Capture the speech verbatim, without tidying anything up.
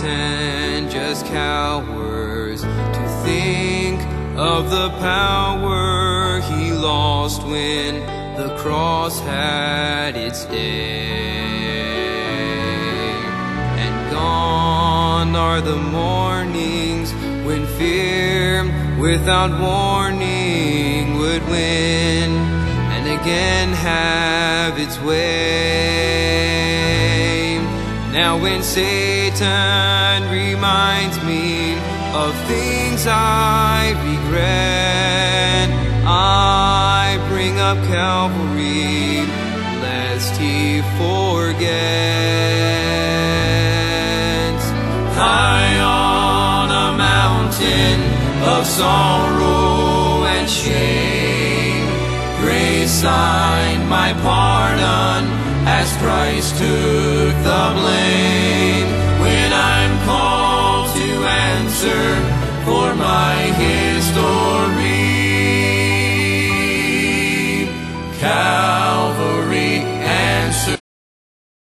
Satan just cowers to think of the power he lost when the cross had its day. And gone are the mornings when fear without warning would win and again have its way. Now when Satan reminds me of things I regret, I bring up Calvary lest he forgets. High on a mountain of sorrow and shame, grace signed my pardon as Christ took the blame.